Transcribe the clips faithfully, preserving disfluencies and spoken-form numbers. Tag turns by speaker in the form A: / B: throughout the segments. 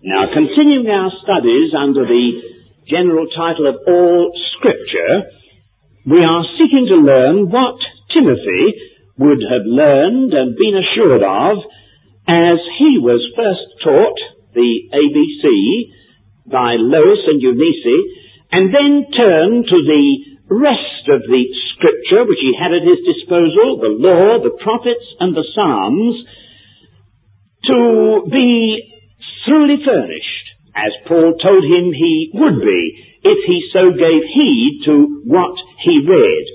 A: Now, continuing our studies under the general title of All Scripture, we are seeking to learn what Timothy would have learned and been assured of as he was first taught the A B C by Lois and Eunice, and then turned to the rest of the Scripture which he had at his disposal, the law, the prophets, and the Psalms, to be thoroughly furnished, as Paul told him he would be, if he so gave heed to what he read.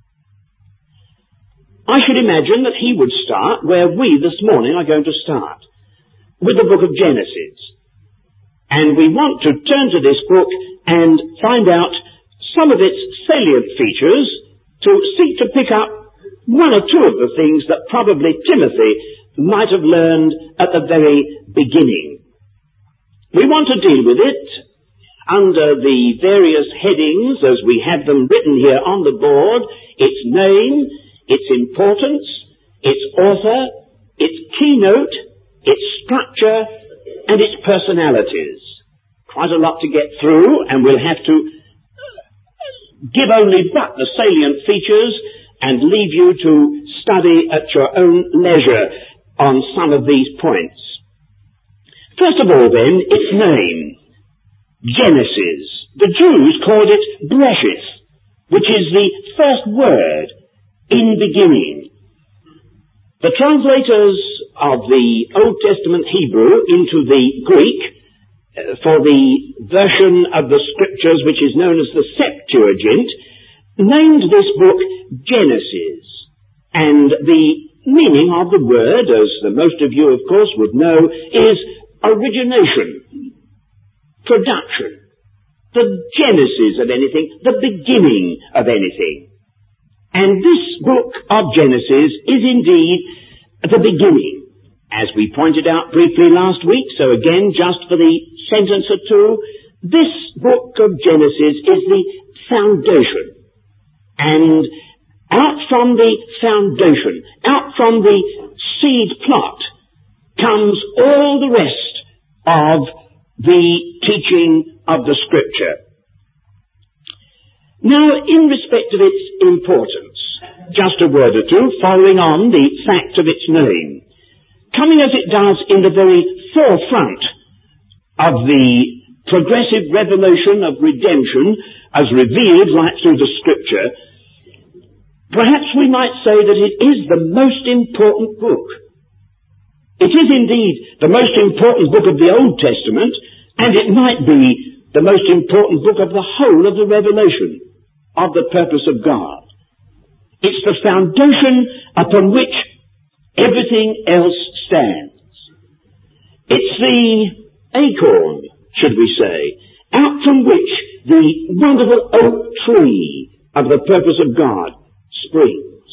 A: I should imagine that he would start where we this morning are going to start, with the book of Genesis. And we want to turn to this book and find out some of its salient features, to seek to pick up one or two of the things that probably Timothy might have learned at the very beginning. We want to deal with it under the various headings as we have them written here on the board: its name, its importance, its author, its keynote, its structure, and its personalities. Quite a lot to get through, and we'll have to give only but the salient features and leave you to study at your own leisure on some of these points. First of all, then, its name, Genesis. The Jews called it Bereshith, which is the first word, in beginning. The translators of the Old Testament Hebrew into the Greek, uh, for the version of the Scriptures which is known as the Septuagint, named this book Genesis. And the meaning of the word, as the most of you, of course, would know, is origination, production, the genesis of anything, the beginning of anything. And this book of Genesis is indeed the beginning. As we pointed out briefly last week, so again, just for the sentence or two, this book of Genesis is the foundation. And out from the foundation, out from the seed plot, comes all the rest of the teaching of the Scripture. Now, in respect of its importance, just a word or two following on the fact of its name. Coming as it does in the very forefront of the progressive revelation of redemption as revealed right through the Scripture, perhaps we might say that it is the most important book. It is indeed the most important book of the Old Testament, and it might be the most important book of the whole of the revelation of the purpose of God. It's the foundation upon which everything else stands. It's the acorn, should we say, out from which the wonderful oak tree of the purpose of God springs.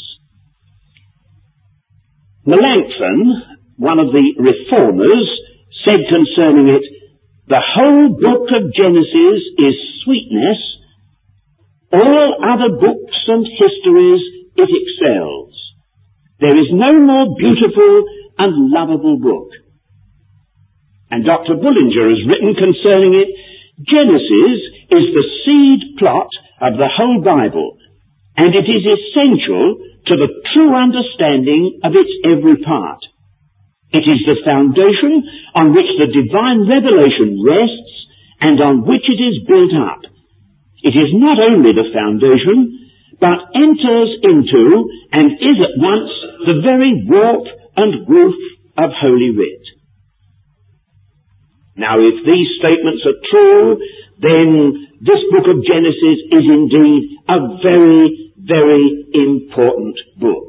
A: Melanchthon, one of the reformers, said concerning it, "The whole book of Genesis is sweetness. All other books and histories it excels. There is no more beautiful and lovable book." And Doctor Bullinger has written concerning it, "Genesis is the seed plot of the whole Bible, and it is essential to the true understanding of its every part. It is the foundation on which the divine revelation rests and on which it is built up. It is not only the foundation, but enters into and is at once the very warp and woof of Holy Writ." Now, if these statements are true, then this book of Genesis is indeed a very, very important book.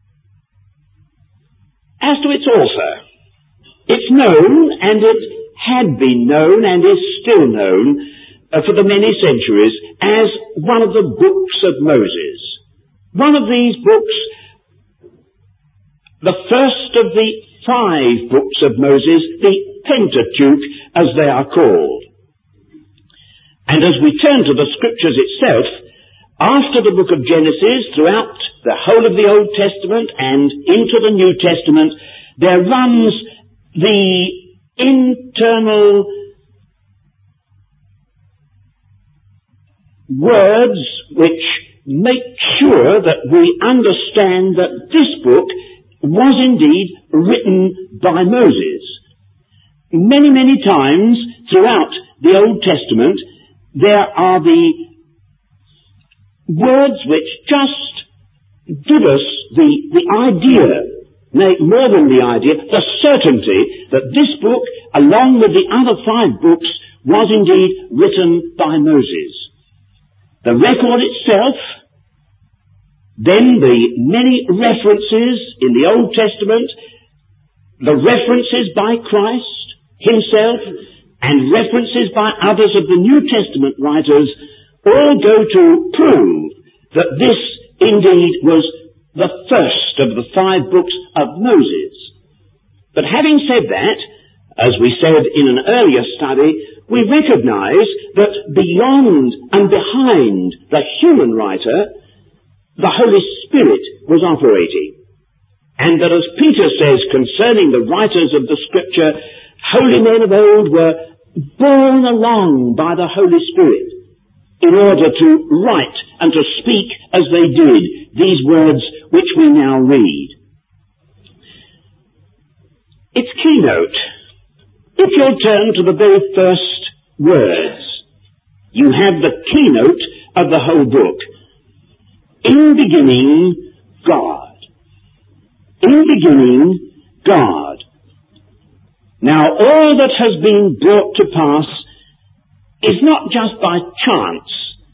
A: As to its author, it's known, and it had been known, and is still known uh, for the many centuries, as one of the books of Moses. One of these books, the first of the five books of Moses, the Pentateuch, as they are called. And as we turn to the Scriptures itself, after the book of Genesis, throughout the whole of the Old Testament and into the New Testament, there runs the internal words which make sure that we understand that this book was indeed written by Moses. Many, many times throughout the Old Testament, there are the words which just give us the, the idea, nay, more than the idea, the certainty that this book, along with the other five books, was indeed written by Moses. The record itself, then the many references in the Old Testament, the references by Christ himself, and references by others of the New Testament writers, all go to prove that this indeed was the first of the five books of Moses. But having said that, as we said in an earlier study, we recognize that beyond and behind the human writer, the Holy Spirit was operating. And that, as Peter says concerning the writers of the Scripture, holy men of old were borne along by the Holy Spirit in order to write and to speak as they did these words which we now read. Its keynote. If you'll turn to the very first words, you have the keynote of the whole book. In beginning, God. In beginning, God. Now, all that has been brought to pass is not just by chance.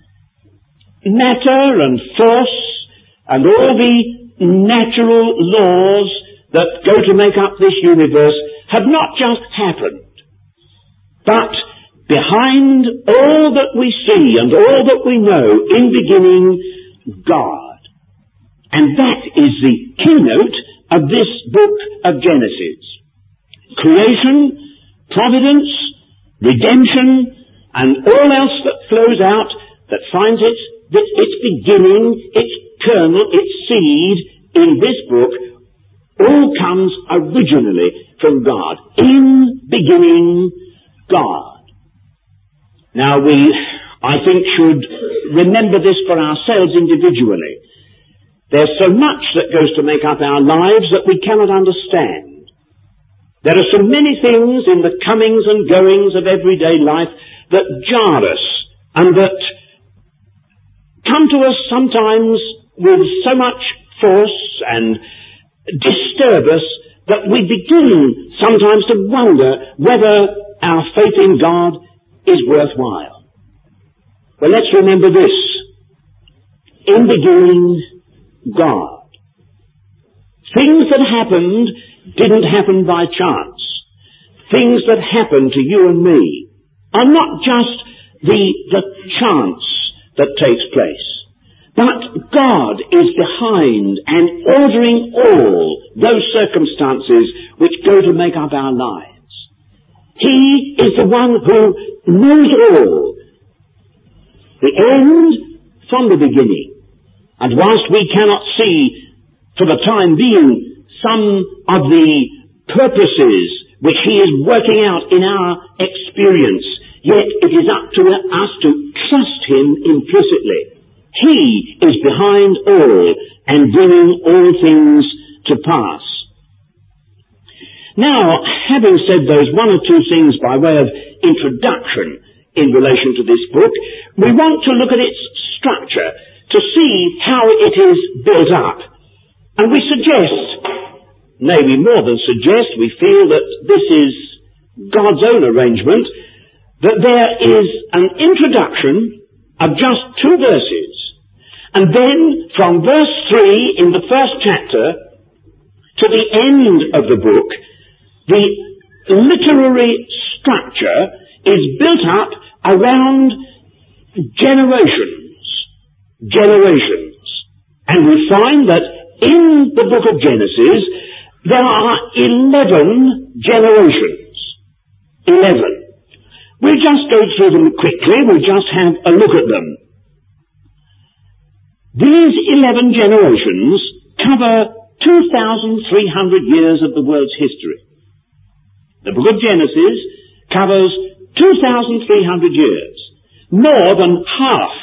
A: Matter and force and all the natural laws that go to make up this universe have not just happened, but behind all that we see and all that we know, in beginning, God. And that is the keynote of this book of Genesis. Creation, providence, redemption, and all else that flows out, that finds its, its beginning, its kernel, its seed in this book, all comes originally from God. In beginning, God. Now we, I think, should remember this for ourselves individually. There's so much that goes to make up our lives that we cannot understand. There are so many things in the comings and goings of everyday life that jar us and that come to us sometimes with so much force and disturb us that we begin sometimes to wonder whether our faith in God is worthwhile. Well, let's remember this. In beginning, God. Things that happened didn't happen by chance. Things that happen to you and me are not just the, the chance that takes place, but God is behind and ordering all those circumstances which go to make up our lives. He is the one who knows all, the end from the beginning. And whilst we cannot see for the time being some of the purposes which He is working out in our experience, yet it is up to us to trust Him implicitly. He is behind all and bringing all things to pass. Now, having said those one or two things by way of introduction in relation to this book, we want to look at its structure to see how it is built up. And we suggest, nay, we more than suggest, we feel that this is God's own arrangement, that there is an introduction of just two verses. And then from verse three in the first chapter to the end of the book, the literary structure is built up around generations. Generations. And we find that in the book of Genesis, there are eleven generations. Eleven. We'll just go through them quickly. We'll just have a look at them. These eleven generations cover two thousand three hundred years of the world's history. The book of Genesis covers two thousand three hundred years, more than half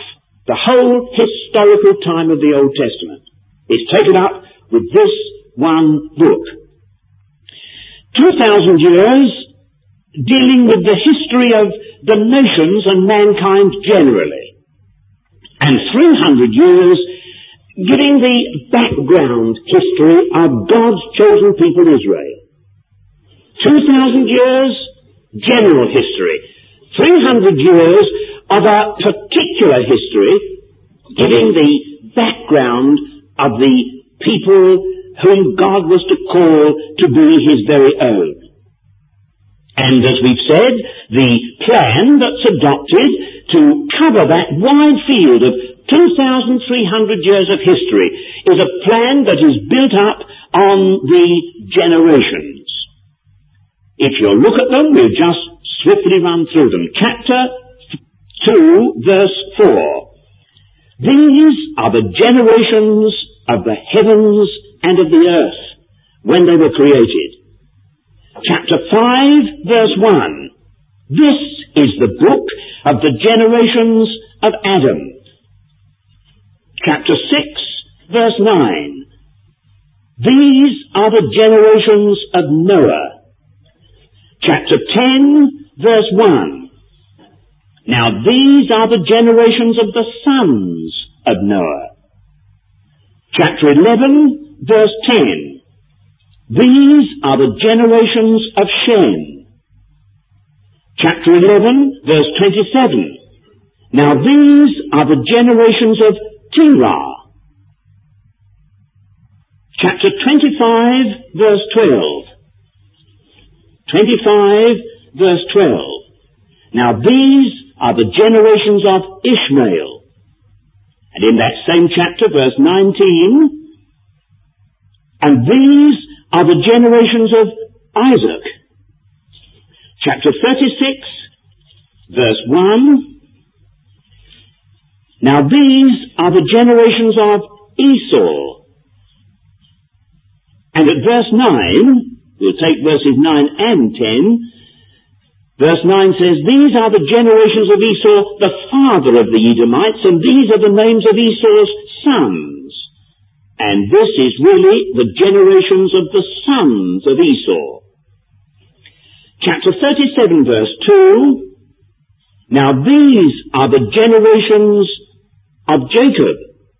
A: The whole historical time of the Old Testament is taken up with this one book. Two thousand years dealing with the history of the nations and mankind generally. And three hundred years giving the background history of God's chosen people Israel. Two thousand years, general history. Three hundred years of a particular history, giving the background of the people whom God was to call to be His very own. And as we've said, the plan that's adopted to cover that wide field of two thousand three hundred years of history is a plan that is built up on the generations. If you'll look at them, we'll just swiftly run through them. Chapter two, verse four. These are the generations of the heavens and of the earth when they were created. Chapter five, verse one. This is the book of the generations of Adam. Chapter six, verse nine. These are the generations of Noah. Chapter ten, verse one. Now these are the generations of the sons of Noah. Chapter eleven, verse ten. These are the generations of Shem. Chapter eleven, verse twenty-seven. Now these are the generations of Terah. Chapter twenty-five, verse twelve. twenty-five, verse twelve. Now these are the generations of Ishmael. And in that same chapter, verse nineteen, and these are the generations of Isaac. Chapter thirty-six, verse one. Now these are the generations of Esau. And at verse nine, we'll take verses nine and ten, verse nine says, these are the generations of Esau, the father of the Edomites, and these are the names of Esau's sons. And this is really the generations of the sons of Esau. Chapter thirty-seven, verse two. Now these are the generations of Jacob.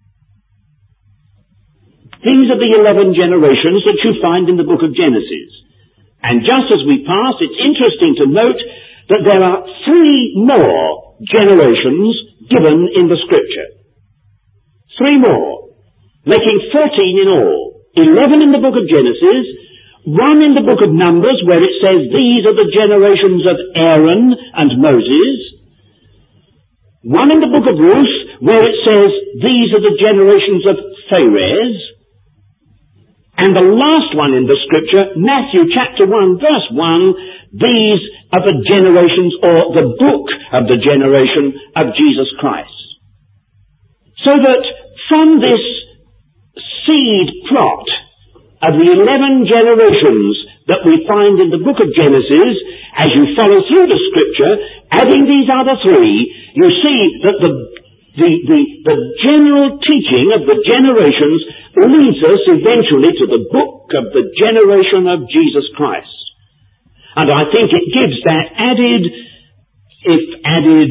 A: These are the eleven generations that you find in the book of Genesis. And just as we pass, it's interesting to note that there are three more generations given in the Scripture. Three more, making fourteen in all. Eleven in the book of Genesis, one in the book of Numbers where it says these are the generations of Aaron and Moses. One in the book of Ruth where it says these are the generations of Pharez. And the last one in the Scripture, Matthew chapter one, verse one, these are the generations, or the book of the generation of Jesus Christ. So that from this seed plot of the eleven generations that we find in the book of Genesis, as you follow through the Scripture, adding these other three, you see that the The, the, the general teaching of the generations leads us eventually to the book of the generation of Jesus Christ. And I think it gives that added, if added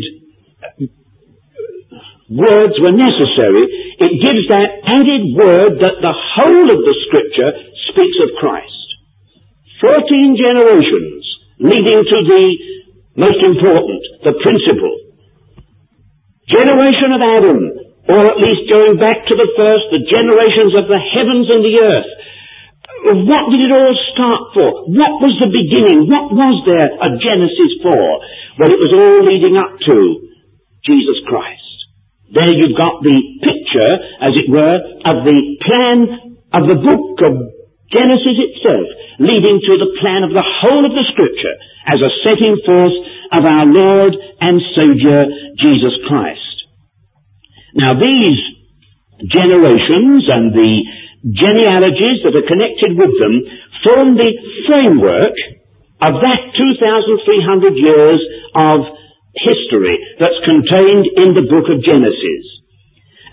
A: words were necessary, it gives that added word that the whole of the Scripture speaks of Christ. Fourteen generations leading to the most important, the principal. Generation of Adam, or at least going back to the first, the generations of the heavens and the earth. What did it all start for? What was the beginning? What was there a Genesis for? Well, it was all leading up to Jesus Christ. There you've got the picture, as it were, of the plan of the book of Genesis itself, leading to the plan of the whole of the Scripture as a setting forth of our Lord and Saviour, Jesus Christ. Now these generations and the genealogies that are connected with them form the framework of that two thousand three hundred years of history that's contained in the book of Genesis.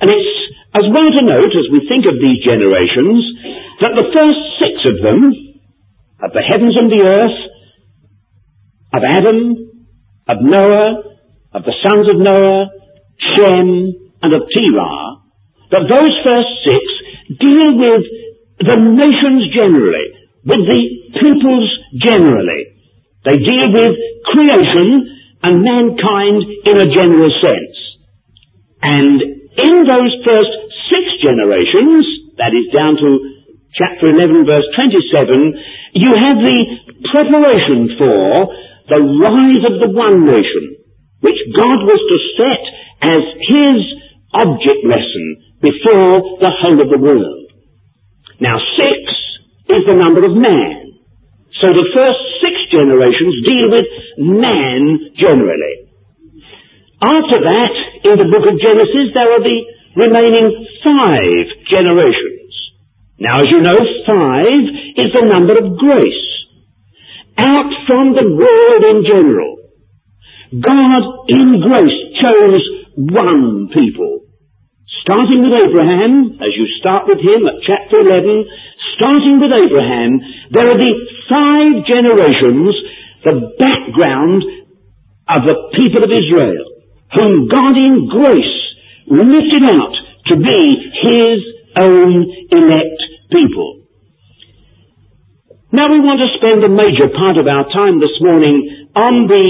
A: And it's as well to note, as we think of these generations, that the first six of them, of the heavens and the earth, of Adam, of Noah, of the sons of Noah, Shem, and of Terah, that those first six deal with the nations generally, with the peoples generally. They deal with creation and mankind in a general sense. And in those first six generations, that is down to chapter eleven, verse twenty-seven, you have the preparation for the rise of the one nation, which God was to set as his object lesson before the whole of the world. Now, six is the number of man. So the first six generations deal with man generally. After that, in the book of Genesis, there are the remaining five generations. Now, as you know, five is the number of grace. Out from the world in general, God in grace chose one people. Starting with Abraham, as you start with him at chapter eleven, starting with Abraham, there are the five generations, the background of the people of Israel, whom God in grace lifted out to be his own elect people. Now we want to spend a major part of our time this morning on the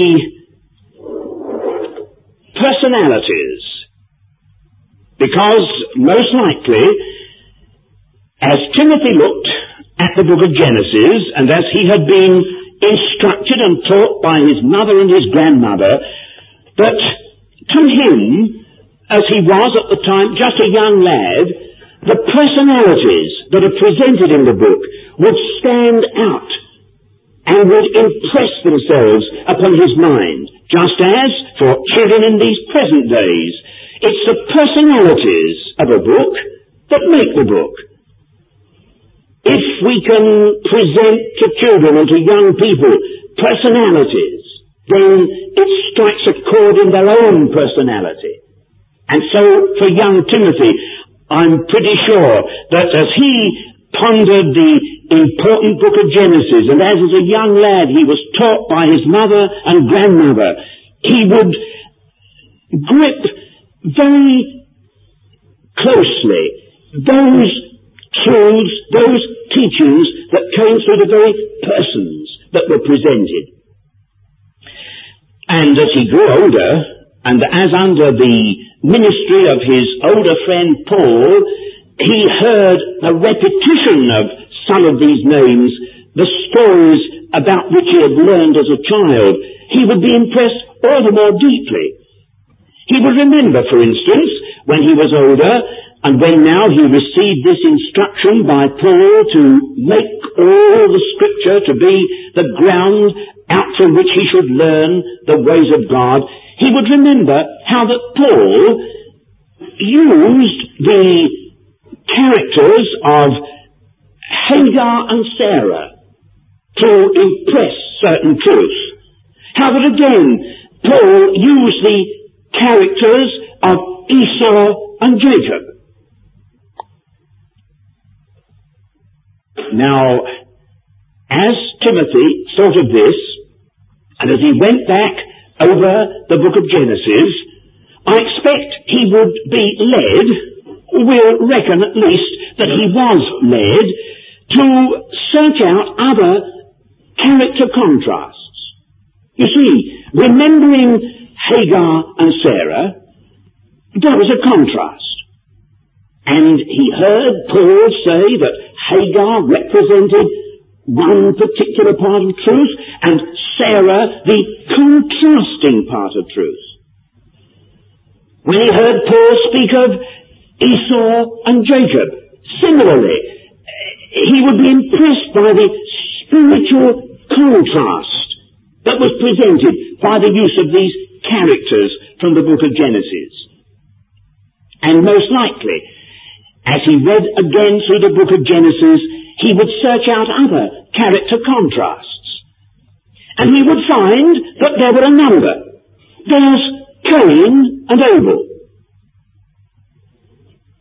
A: personalities, because most likely, as Timothy looked at the book of Genesis, and as he had been instructed and taught by his mother and his grandmother, that to him, as he was at the time just a young lad, the personalities that are presented in the book would stand out and would impress themselves upon his mind, just as, for children in these present days, it's the personalities of a book that make the book. If we can present to children and to young people personalities, then it strikes a chord in their own personality. And so for young Timothy, I'm pretty sure that as he pondered the important book of Genesis, and as as a young lad he was taught by his mother and grandmother, he would grip very closely those truths, those teachings that came through the very persons that were presented. And as he grew older, and as under the ministry of his older friend Paul, he heard a repetition of some of these names, the stories about which he had learned as a child, he would be impressed all the more deeply. He would remember, for instance, when he was older, and when now he received this instruction by Paul to make all the Scripture to be the ground out from which he should learn the ways of God, he would remember how that Paul used the characters of Hagar and Sarah to impress certain truths. How that again, Paul used the characters of Esau and Jacob. Now, as Timothy thought of this, and as he went back over the book of Genesis, I expect he would be led, we'll reckon at least that he was led, to search out other character contrasts. You see, remembering Hagar and Sarah, there was a contrast. And he heard Paul say that Hagar represented one particular part of truth, and Sarah the contrasting part of truth. When he heard Paul speak of Esau and Jacob, similarly, he would be impressed by the spiritual contrast that was presented by the use of these characters from the book of Genesis. And most likely, as he read again through the book of Genesis, he would search out other character contrasts. And he would find that there were a number. There's Cain and Abel.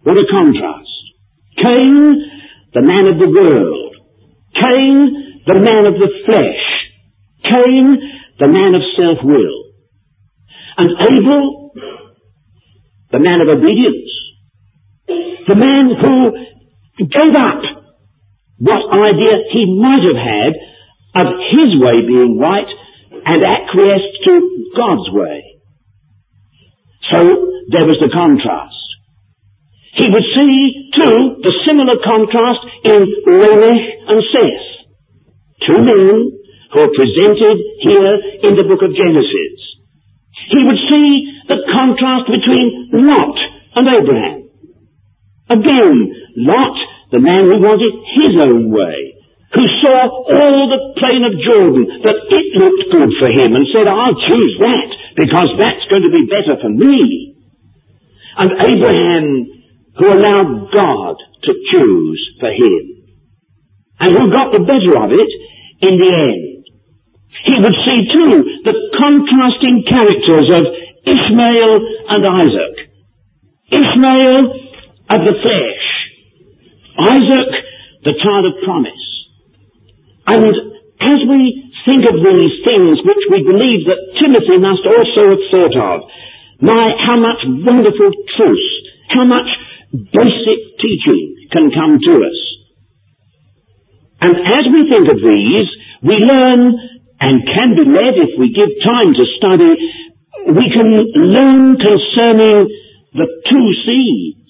A: What a contrast. Cain, the man of the world. Cain, the man of the flesh. Cain, the man of self-will. And Abel, the man of obedience. The man who gave up what idea he might have had of his way being right and acquiesced to God's way. So there was the contrast. He would see, too, the similar contrast in Lamech and Seth. Two men who are presented here in the book of Genesis. He would see the contrast between Lot and Abraham. Again, Lot, the man who wanted his own way, who saw all the plain of Jordan, that it looked good for him, and said, I'll choose that, because that's going to be better for me. And Abraham, who allowed God to choose for him, and who got the better of it in the end. He would see, too, the contrasting characters of Ishmael and Isaac. Ishmael of the flesh. Isaac, the child of promise. And as we think of these things, which we believe that Timothy must also have thought of, my, how much wonderful truth, how much basic teaching can come to us. And as we think of these, we learn, and can be led if we give time to study, we can learn concerning the two seeds.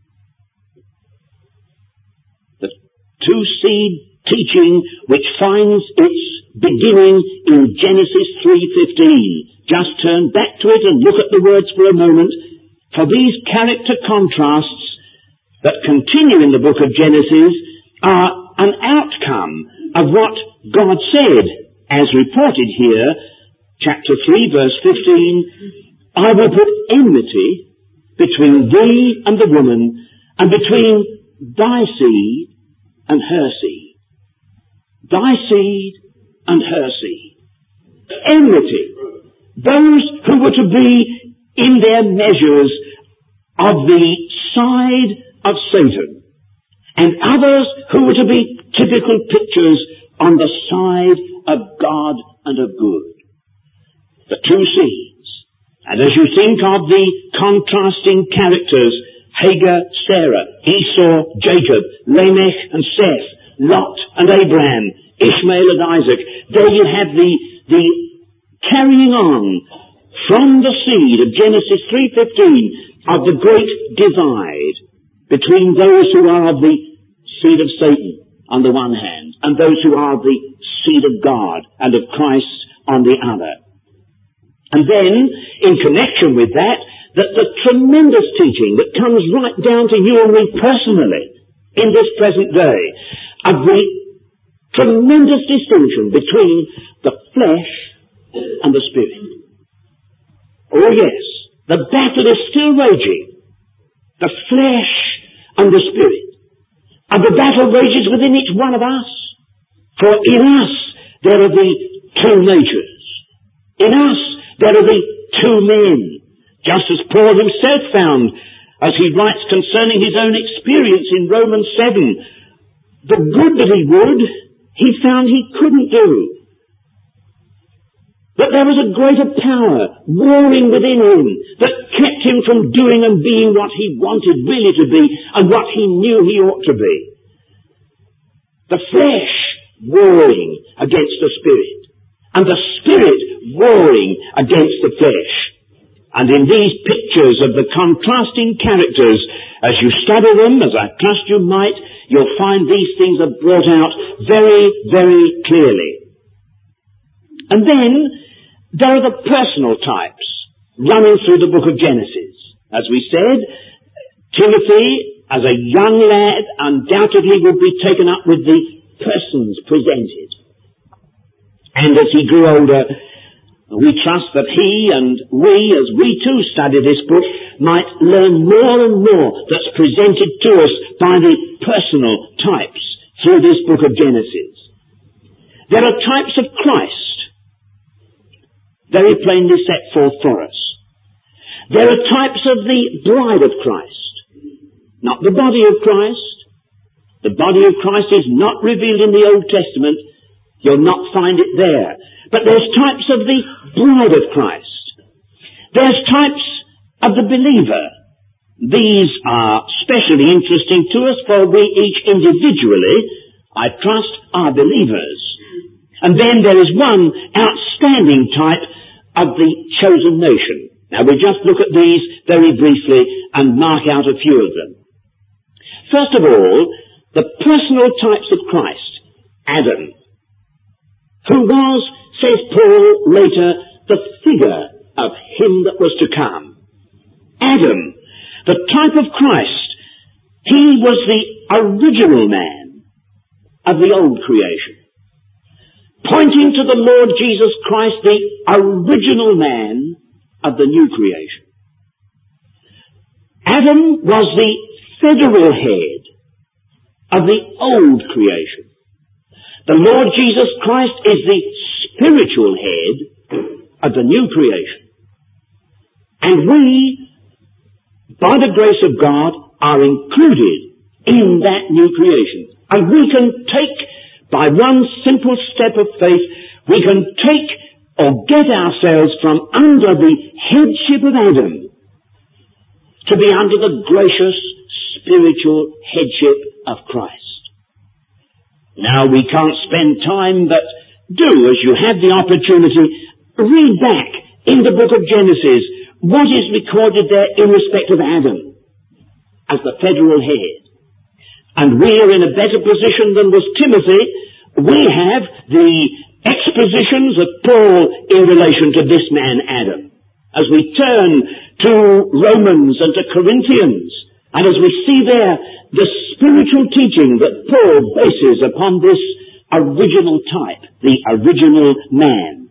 A: The two seed teaching which finds its beginning in Genesis three fifteen. Just turn back to it and look at the words for a moment, for these character contrasts that continue in the book of Genesis are an outcome of what God said, as reported here, chapter three, verse fifteen, I will put enmity between thee and the woman, and between thy seed and her seed. Thy seed and her seed. Enmity. Those who were to be in their measures of the side of Satan, and others who were to be typical pictures on the side of God and of good. The two seeds. And as you think of the contrasting characters, Hagar, Sarah, Esau, Jacob, Lamech and Seth, Lot and Abraham, Ishmael and Isaac, there you have the, the carrying on from the seed of Genesis three fifteen of the great divide between those who are of the seed of Satan on the one hand, and those who are the seed of God and of Christ on the other. And then, in connection with that, that the tremendous teaching that comes right down to you and me personally in this present day of the tremendous distinction between the flesh and the spirit. Oh yes, the battle is still raging. The flesh and the spirit. And the battle rages within each one of us. For in us there are the two natures. In us there are the two men. Just as Paul himself found, as he writes concerning his own experience in Romans seven, the good that he would, he found he couldn't do. That there was a greater power warring within him that kept him from doing and being what he wanted really to be and what he knew he ought to be. The flesh warring against the spirit, and the spirit warring against the flesh. And in these pictures of the contrasting characters, as you study them, as I trust you might, you'll find these things are brought out very, very clearly. And then there are the personal types running through the book of Genesis. As we said, Timothy, as a young lad, undoubtedly would be taken up with the persons presented. And as he grew older, we trust that he and we, as we too study this book, might learn more and more that's presented to us by the personal types through this book of Genesis. There are types of Christ, very plainly set forth for us. There are types of the bride of Christ. not the body of Christ. The body of Christ is not revealed in the Old Testament. You'll not find it there. But there's types of the bride of Christ. There's types of the believer. These are specially interesting to us, for we each individually, I trust, are believers. And then there is one outstanding type of the chosen nation. Now we'll just look at these very briefly and mark out a few of them. First of all, the personal types of Christ. Adam, who was, says Paul later, the figure of him that was to come. Adam, the type of Christ, he was the original man of the old creation. Pointing to the Lord Jesus Christ, the original man of the new creation. Adam was the federal head of the old creation. The Lord Jesus Christ is the spiritual head of the new creation. And we, by the grace of God, are included in that new creation. And we can take, by one simple step of faith, we can take or get ourselves from under the headship of Adam to be under the gracious spiritual headship of Christ. Now we can't spend time, but do, as you have the opportunity, read back in the book of Genesis what is recorded there in respect of Adam as the federal head. And we are in a better position than was Timothy. We have the expositions of Paul in relation to this man Adam. As we turn to Romans and to Corinthians, and as we see there the spiritual teaching that Paul bases upon this original type, the original man.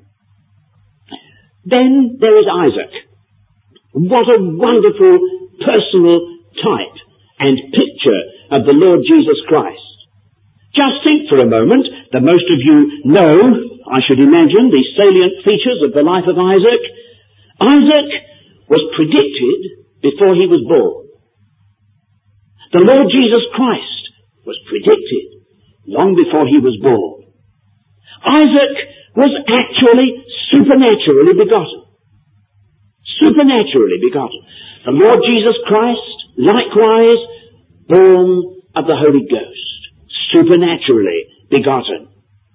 A: Then there is Isaac. What a wonderful personal type and picture of the Lord Jesus Christ. Just think for a moment that most of you know, I should imagine, the salient features of the life of Isaac. Isaac was predicted before he was born. The Lord Jesus Christ was predicted long before he was born. Isaac was actually supernaturally begotten. Supernaturally begotten. The Lord Jesus Christ, likewise, born of the Holy Ghost. Supernaturally begotten.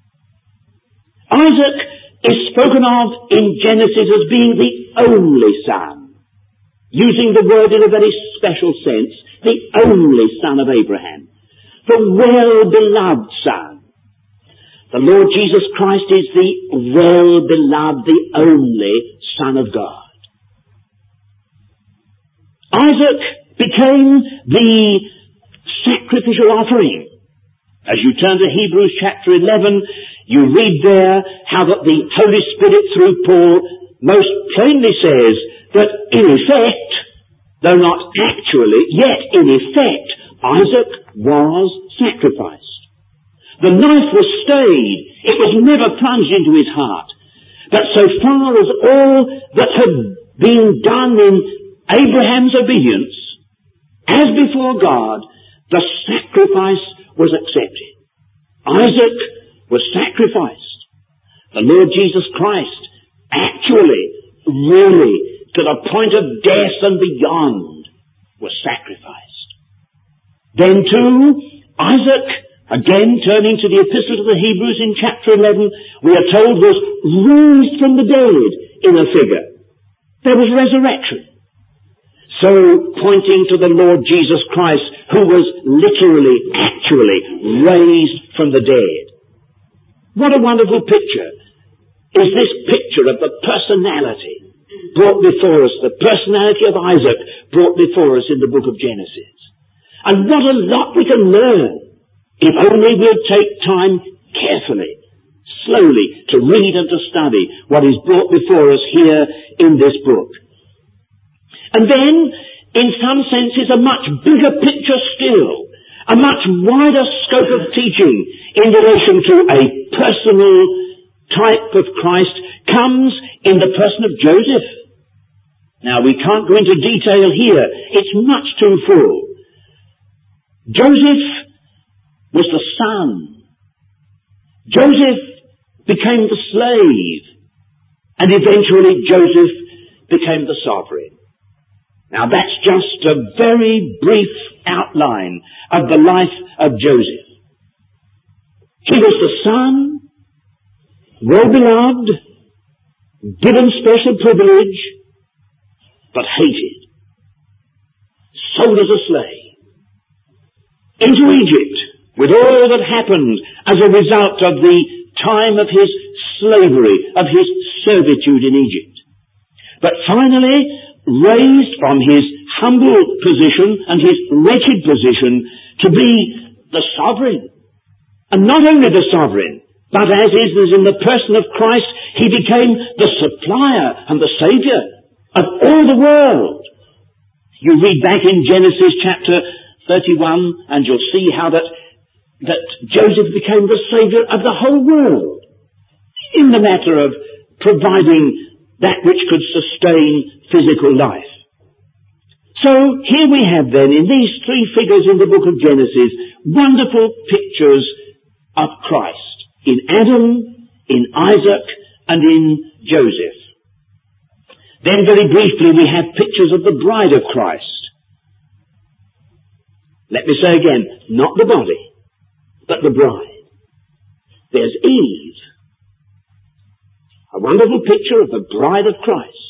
A: Isaac is spoken of in Genesis as being the only son, using the word in a very special sense, the only son of Abraham, the well-beloved son. The Lord Jesus Christ is the well-beloved, the only Son of God. Isaac became the sacrificial offering. As you turn to Hebrews chapter eleven, you read there how that the Holy Spirit through Paul most plainly says that in effect, though not actually, yet in effect, Isaac was sacrificed. The knife was stayed. It was never plunged into his heart. But so far as all that had been done in Abraham's obedience, as before God, the sacrifice was accepted. Isaac was sacrificed. The Lord Jesus Christ actually, really, to the point of death and beyond, was sacrificed. Then too, Isaac, again turning to the Epistle to the Hebrews in chapter eleven, we are told was raised from the dead in a figure. There was resurrection. So, pointing to the Lord Jesus Christ, who was literally, actually raised from the dead. What a wonderful picture is this picture of the personality brought before us, the personality of Isaac brought before us in the book of Genesis. And what a lot we can learn if only we'll take time carefully, slowly, to read and to study what is brought before us here in this book. And then, in some senses, a much bigger picture still, a much wider scope of teaching in relation to a personal type of Christ comes in the person of Joseph. Now, we can't go into detail here. It's much too full. Joseph was the son. Joseph became the slave. And eventually Joseph became the sovereign. Now that's just a very brief outline of the life of Joseph. He was the son, well beloved, given special privilege, but hated. Sold as a slave into Egypt with all that happened as a result of the time of his slavery, of his servitude in Egypt. But finally, raised from his humble position and his wretched position to be the sovereign. And not only the sovereign, but as is in the person of Christ, he became the supplier and the saviour of all the world. You read back in Genesis chapter thirty-one and you'll see how that, that Joseph became the saviour of the whole world in the matter of providing that which could sustain physical life. So here we have then in these three figures in the book of Genesis wonderful pictures of Christ in Adam, in Isaac and in Joseph. Then very briefly we have pictures of the bride of Christ. Let me say again, not the body, but the bride. There's Eve. A wonderful picture of the bride of Christ.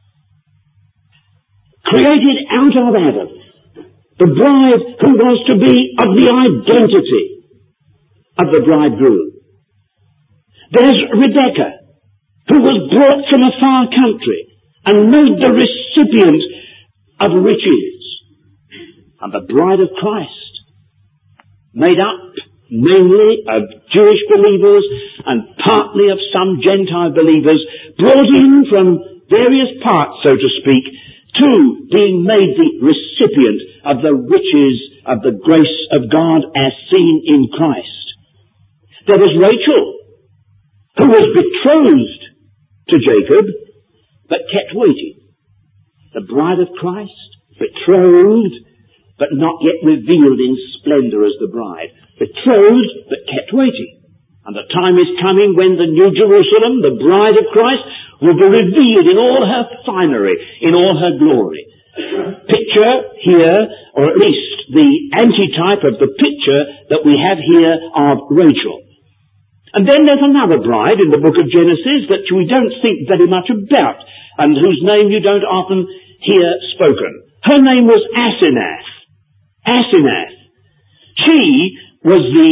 A: Created out of Adam. The bride who was to be of the identity of the bridegroom. There's Rebekah, who was brought from a far country and made the recipient of riches. And the bride of Christ, made up mainly of Jewish believers and partly of some Gentile believers, brought in from various parts, so to speak, to being made the recipient of the riches of the grace of God as seen in Christ. There was Rachel, who was betrothed to Jacob, but kept waiting. The bride of Christ, betrothed, but not yet revealed in splendour as the bride. Betrothed, but kept waiting. And the time is coming when the New Jerusalem, the bride of Christ, will be revealed in all her finery, in all her glory. Picture here, or at least the antitype of the picture that we have here of Rachel. And then there's another bride in the book of Genesis that we don't think very much about, and whose name you don't often hear spoken. Her name was Asenath. Asenath. She was the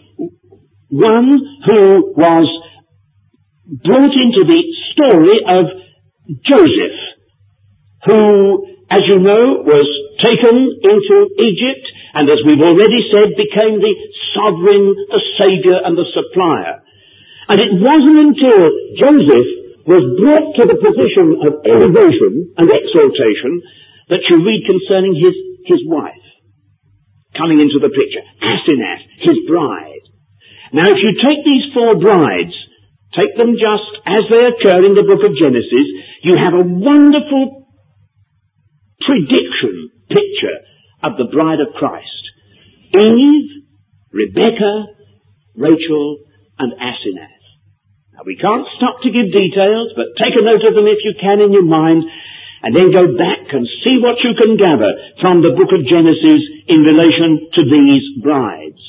A: one who was brought into the story of Joseph, who, as you know, was taken into Egypt, and as we've already said, became the sovereign, the saviour and the supplier. And it wasn't until Joseph was brought to the position of elevation and exaltation that you read concerning his, his wife coming into the picture. Asenath, his bride. Now if you take these four brides, take them just as they occur in the book of Genesis, you have a wonderful prediction picture of the bride of Christ. Eve, Rebekah, Rachel, and Asenath. Now we can't stop to give details, but take a note of them if you can in your mind, and then go back and see what you can gather from the book of Genesis in relation to these brides.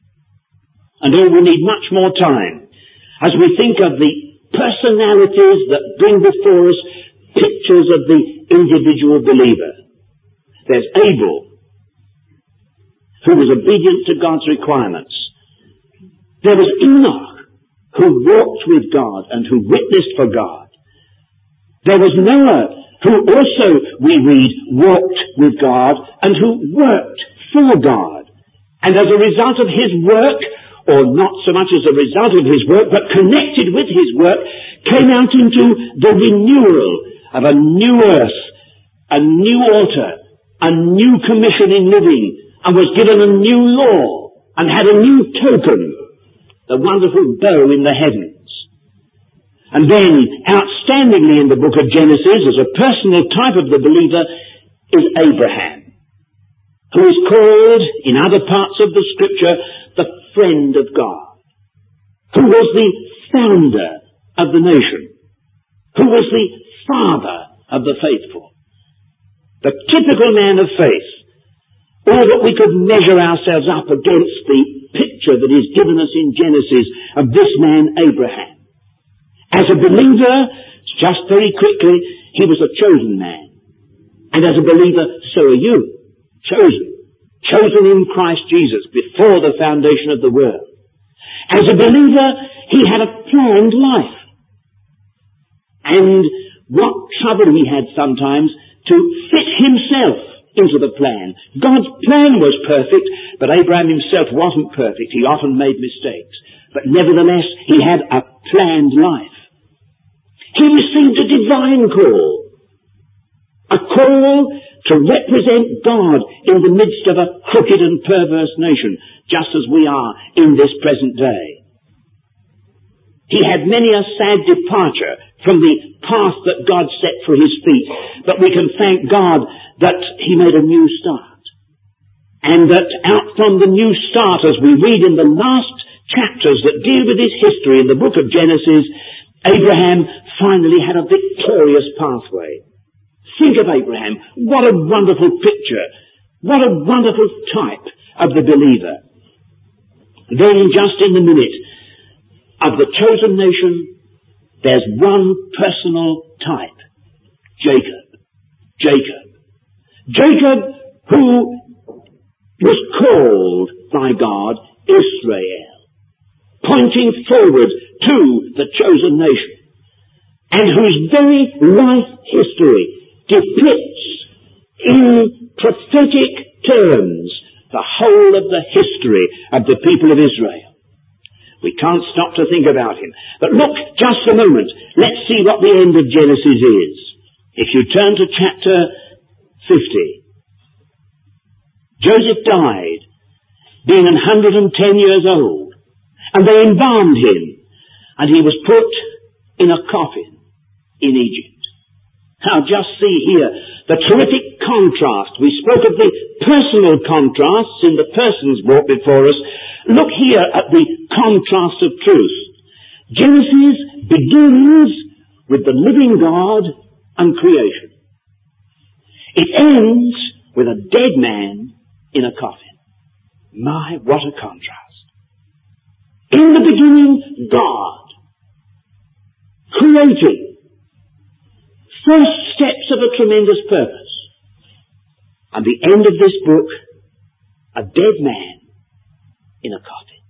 A: And oh, we need much more time as we think of the personalities that bring before us pictures of the individual believer. There's Abel, who was obedient to God's requirements. There was Enoch, who walked with God and who witnessed for God. There was Noah, who also, we read, walked with God and who worked for God. And as a result of his work, or not so much as a result of his work, but connected with his work, came out into the renewal of a new earth, a new altar, a new commission in living, and was given a new law, and had a new token, the wonderful bow in the heavens. And then, outstandingly in the book of Genesis, as a personal type of the believer, is Abraham. who is called, in other parts of the Scripture, the friend of God, who was the founder of the nation, who was the father of the faithful, the typical man of faith, or that we could measure ourselves up against the picture that is given us in Genesis of this man Abraham. As a believer, just very quickly, he was a chosen man. And as a believer, so are you. Chosen. Chosen in Christ Jesus before the foundation of the world. As a believer, he had a planned life. And what trouble he had sometimes to fit himself into the plan. God's plan was perfect, but Abraham himself wasn't perfect. He often made mistakes. But nevertheless, he had a planned life. He received a divine call. A call to represent God in the midst of a crooked and perverse nation, just as we are in this present day. He had many a sad departure from the path that God set for his feet, but we can thank God that he made a new start. And that out from the new start, as we read in the last chapters that deal with his history in the book of Genesis, Abraham finally had a victorious pathway. Think of Abraham. What a wonderful picture. What a wonderful type of the believer. Then just in the minute of the chosen nation, there's one personal type. Jacob. Jacob. Jacob, who was called by God Israel, pointing forward to the chosen nation, and whose very life history depicts in prophetic terms the whole of the history of the people of Israel. We can't stop to think about him. But look, just a moment. Let's see what the end of Genesis is. If you turn to chapter fifty. Joseph died, being one hundred ten years old, and they embalmed him, and he was put in a coffin in Egypt. Now just see here the terrific contrast. We spoke of the personal contrasts in the persons brought before us. Look here at the contrast of truth. Genesis begins with the living God and creation. It ends with a dead man in a coffin. My, what a contrast. In the beginning, God, creating. First steps of a tremendous purpose. And the end of this book, a dead man in a coffin.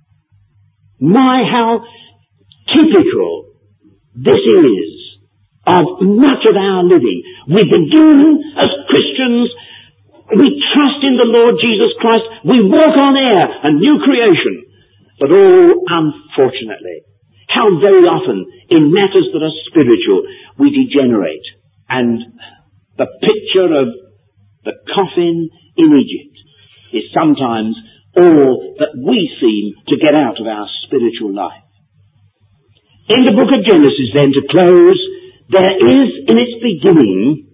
A: My, how typical this is of much of our living. We begin as Christians, we trust in the Lord Jesus Christ, we walk on air, a new creation. But oh, unfortunately, how very often in matters that are spiritual we degenerate. And the picture of the coffin in Egypt is sometimes all that we seem to get out of our spiritual life. In the book of Genesis then, to close, there is in its beginning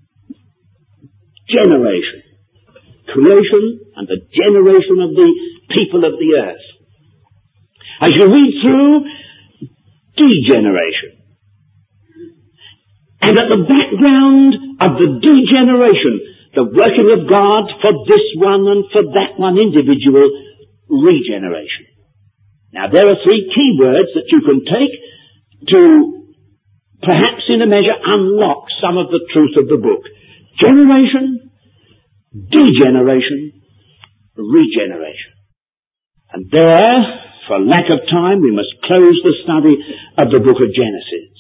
A: generation. Creation and the generation of the people of the earth. As you read through, degeneration. And at the background of the degeneration, the working of God for this one and for that one individual, regeneration. Now there are three key words that you can take to perhaps in a measure unlock some of the truth of the book. Generation, degeneration, regeneration. And there, for lack of time, we must close the study of the book of Genesis.